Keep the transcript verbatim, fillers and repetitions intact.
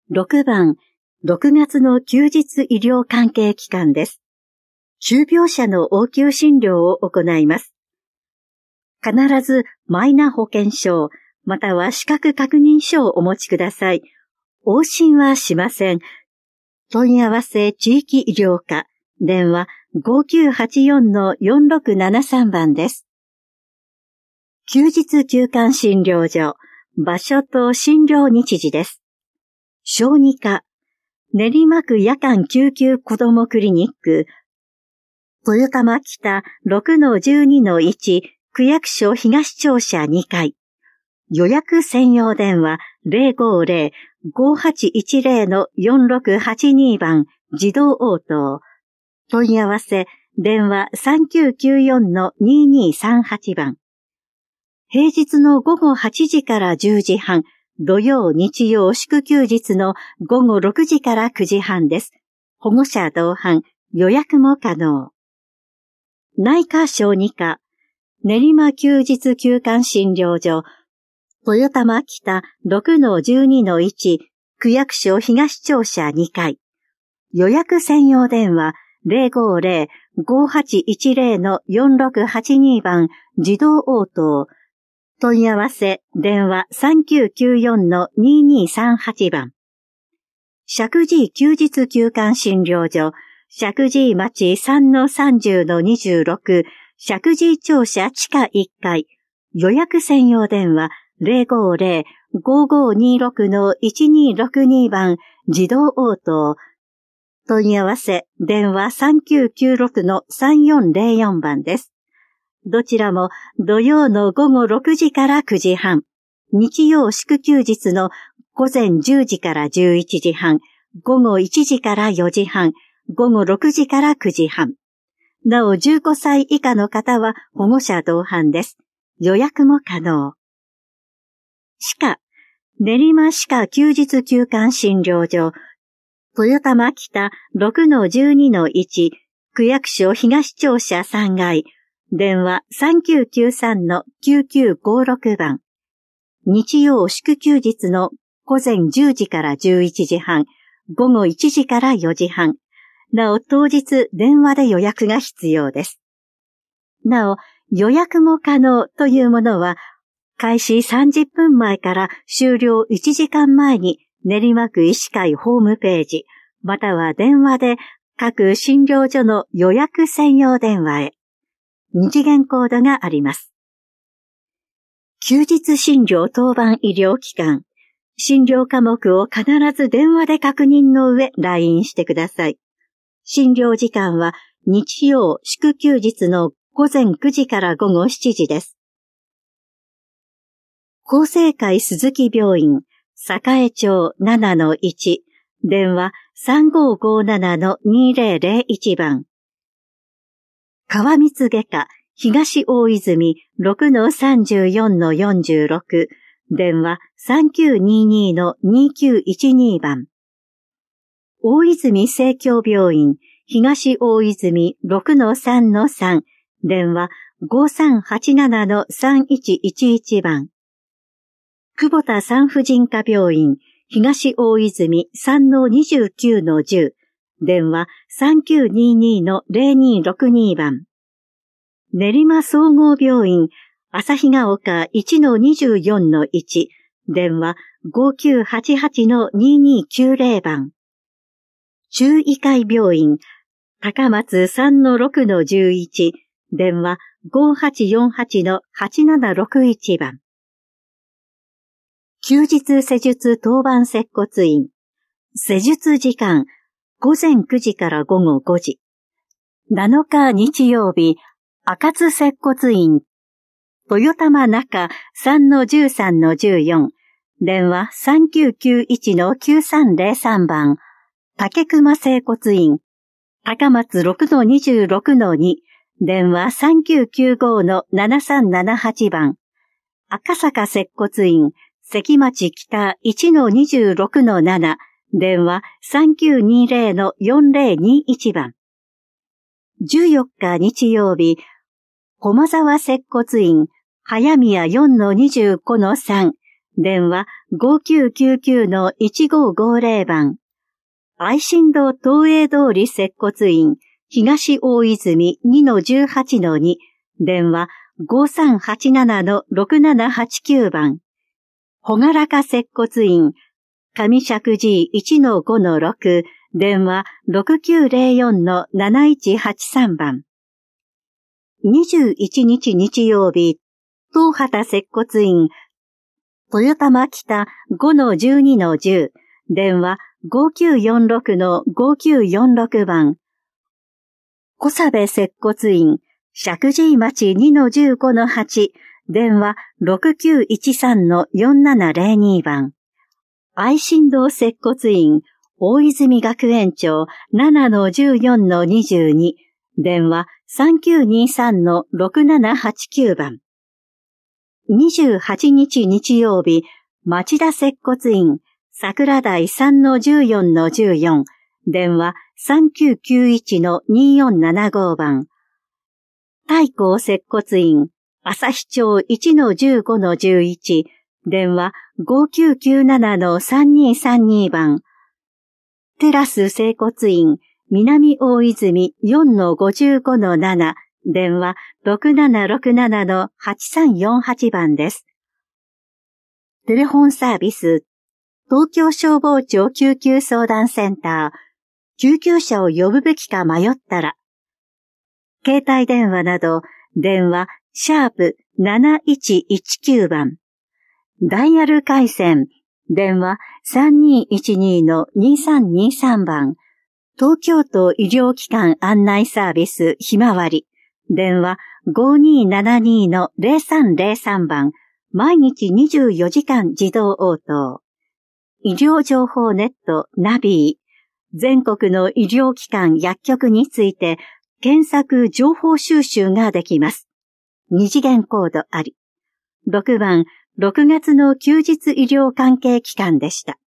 ろくばん、ろくがつの休日医療関係機関です。急病者の応急診療を行います。必ずマイナ保険証、または資格確認書をお持ちください。往診はしません。問い合わせ地域医療課、電話 ごきゅうはちよんのよんろくななさん 番です。休日休館診療所、場所と診療日時です。小児科、練馬区夜間救急子どもクリニック、豊玉北 ろくのじゅうにのいち 区役所東庁舎にかい。予約専用電話 ゼロごゼロ ごはちいちゼロのよんろくはちに 番自動応答。問い合わせ電話 さんきゅうきゅうよんのににさんはち 番。平日の午後はちじからじゅうじはん、土曜日曜祝休日の午後ろくじからくじはんです。保護者同伴、予約も可能。内科小児科、練馬休日休館診療所、豊玉北 ろくのじゅうにのいち 区役所東庁舎にかい。予約専用電話 ゼロごゼロ ごはちいちゼロのよんろくはちに 番自動応答。問い合わせ電話 さんきゅうきゅうよんのににさんはち 番。石神井休日休館診療所、石神井町 さんのさんじゅうのにじゅうろく、石神井庁舎地下いっかい。予約専用電話ゼロごゼロ ごごにろくのいちにろくに 番自動応答。問い合わせ電話 さんきゅうきゅうろくのさんよんゼロよん 番です。どちらも土曜の午後ろくじからくじはん、日曜祝休日の午前じゅうじからじゅういちじはん、午後いちじからよじはん、午後ろくじからくじはん。なおじゅうごさい以下の方は保護者同伴です。予約も可能。歯科、練馬歯科休日休館診療所、豊玉北 ろくのじゅうにのいち 区役所東庁舎さんがい。電話 さんきゅうきゅうさんのきゅうきゅうごろく 番。日曜祝休日の午前じゅうじからじゅういちじはん、午後いちじからよじはん。なお当日電話で予約が必要です。なお予約も可能というものは開始さんじゅっぷんまえから終了いちじかんまえに練馬区医師会ホームページまたは電話で各診療所の予約専用電話へ。二次元コードがあります。休日診療当番医療機関、診療科目を必ず電話で確認の上 ライン してください。診療時間は日曜祝休日の午前くじから午後しちじです。厚生会鈴木病院、栄町 ななのいち、電話 さんごごななのにぜろぜろいち 番。川光外科、東大泉 ろくのさんじゅうよんのよんじゅうろく、電話 さんきゅうににのにきゅういちに 番。大泉生協病院、東大泉 ろくのさんのさん、電話 ごさんはちななのさんいちいちいち 番。久保田産婦人科病院、東大泉 さんのにじゅうきゅうのじゅう、電話 さんきゅうににのぜろにろくに 番。練馬総合病院、旭ヶ丘 いちのにじゅうよんのいち、電話 ごきゅうはちはちのににきゅうぜろ 番。中医会病院、高松 さんのろくのじゅういち、電話 ごはちよんはちのはちななろくいち 番。休日施術当番接骨院、施術時間、午前くじから午後ごじ。なのか日曜日、赤津接骨院、豊玉中 さんのじゅうさんのじゅうよん、電話 さんきゅうきゅういちのきゅうさんぜろさん 番、竹熊整骨院、高松 ろくのにじゅうろくのに、電話 さんきゅうきゅうごのななさんななはち 番、赤坂接骨院、関町北 いちのにじゅうろくのなな、電話 さんきゅうにぜろのよんぜろにいち 番。じゅうよっか日曜日、駒沢接骨院、早宮 よんのにじゅうごのさん、電話ごきゅうきゅうきゅうのいちごーごーぜろ 番、愛新道東映通り接骨院、東大泉 にのじゅうはちのに、電話ごさんはちななのろくななはちきゅう 番、ほがらか接骨院、上石神井 いちのごのろく、電話ろくきゅうぜろよんのなないちはちさん 番。にじゅういちにち日曜日、東畑接骨院、豊玉北 ごのじゅうにのじゅう、電話ごきゅうよんろくのごきゅうよんろく 番。小佐部接骨院、石神井町 にのじゅうごのはち、電話ろくきゅういちさんのよんななぜろに 番。愛新道接骨院、大泉学園町 ななのじゅうよんのにじゅうに、電話さんきゅうにさんのろくななはちきゅう 番。にじゅうはちにち日曜日、町田接骨院、桜台 さんのじゅうよんのじゅうよん、電話さんきゅうきゅういちのによんななご 番。太閤接骨院、朝日町 いちのじゅうごのじゅういち、電話ごきゅうきゅうななのさんにさんに 番。テラス整骨院、南大泉 よんのごじゅうごのなな、電話ろくななろくななのはちさんよんはち 番です。テレフォンサービス、東京消防庁救急相談センター、救急車を呼ぶべきか迷ったら、携帯電話など、電話、シャープなないちいちきゅう 番。ダイヤル回線、電話さんにいちにのにさんにさん 番。東京都医療機関案内サービスひまわり、電話ごにーななにのぜろさんぜろさん 番。毎日にじゅうよじかん自動応答。医療情報ネットナビー。全国の医療機関薬局について検索情報収集ができます。二次元コードあり。ろくばん、ろくがつの休日医療関係機関でした。